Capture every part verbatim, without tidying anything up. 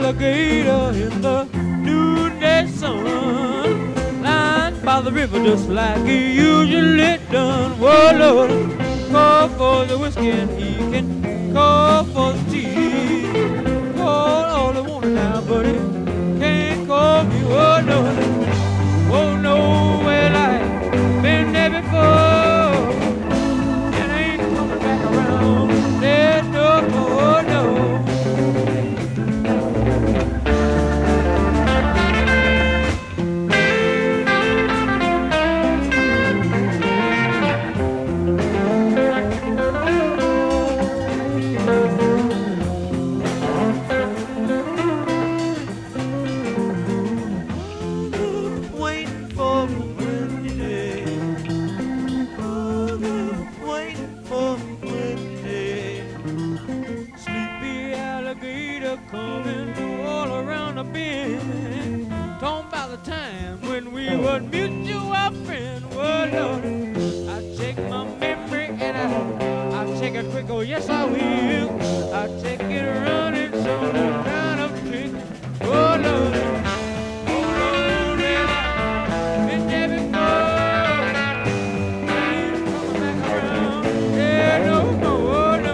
alligator in the noonday sun, lying by the river just like he usually done. Whoa, Lord, call for the whiskey and he can call for the tea. Call all I want now, but he can't call me. Whoa, Lord, whoa, no, well, I've been there before, and I ain't coming back around. There's no more, no. Oh, yes, I will. I'll take it running, so no kind of trick. Oh, Lord. Oh, Lord, well, I've been there before. I ain't coming back around. Yeah, no more, no.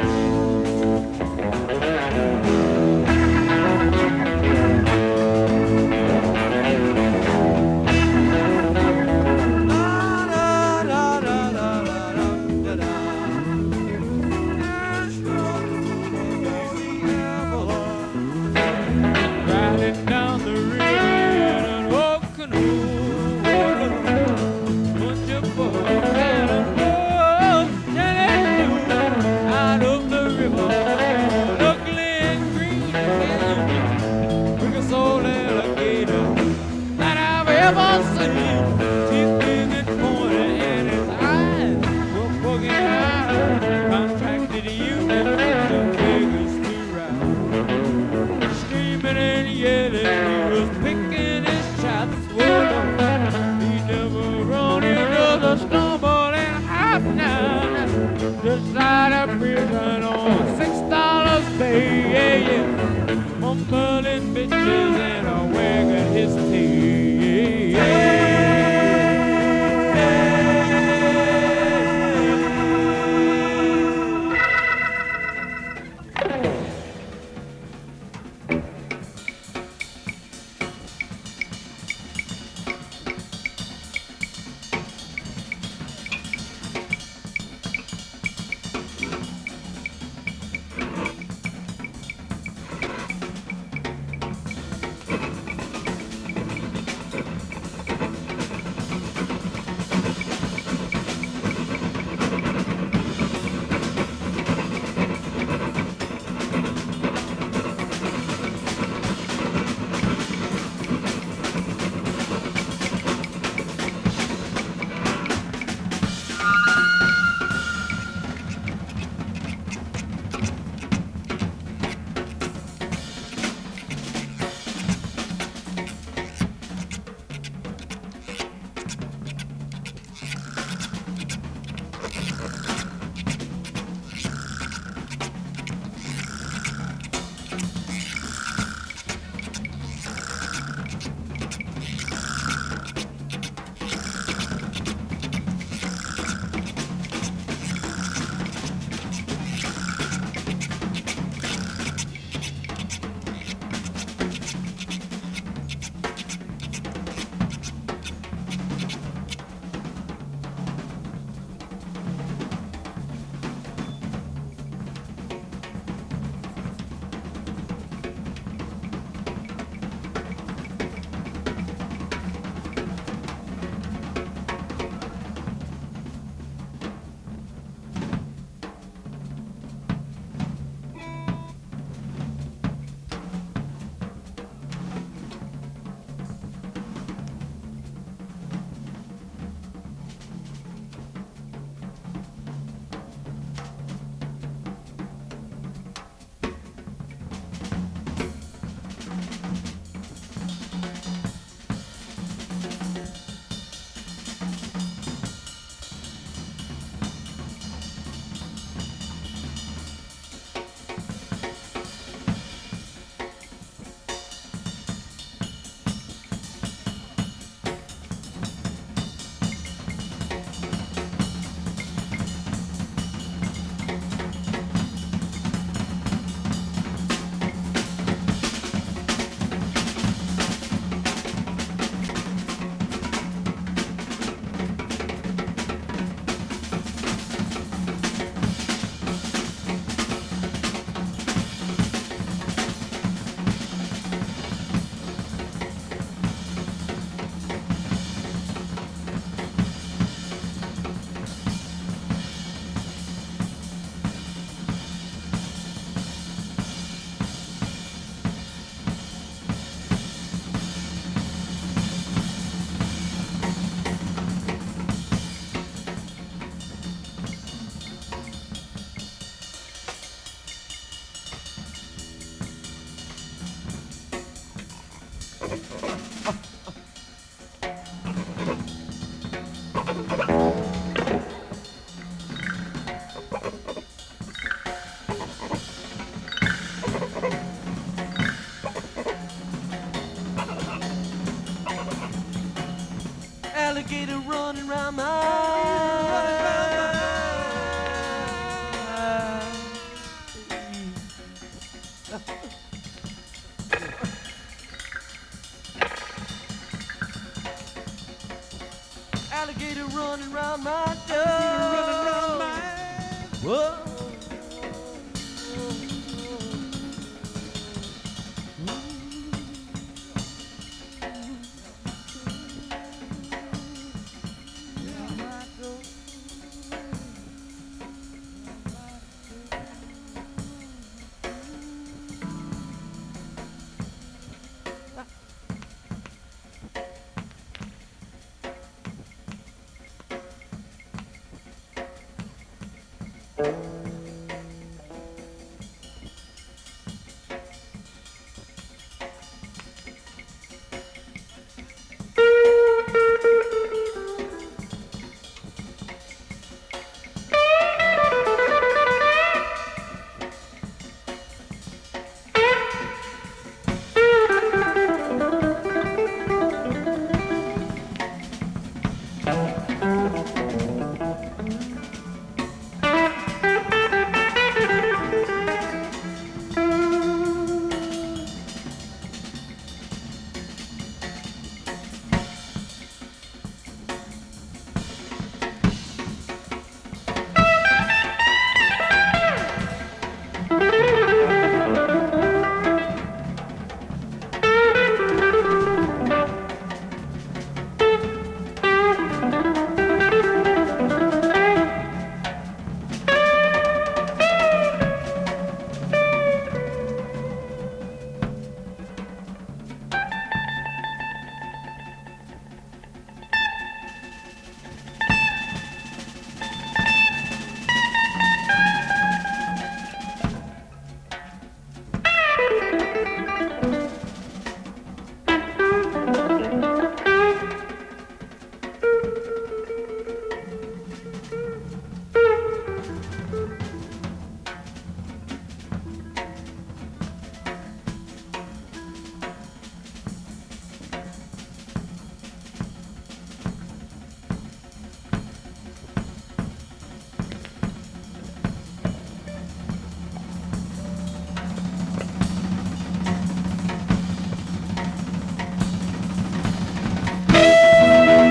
Just out of prison on six dollars pay, yeah, yeah. Mumbling bitches and a wagging his tail.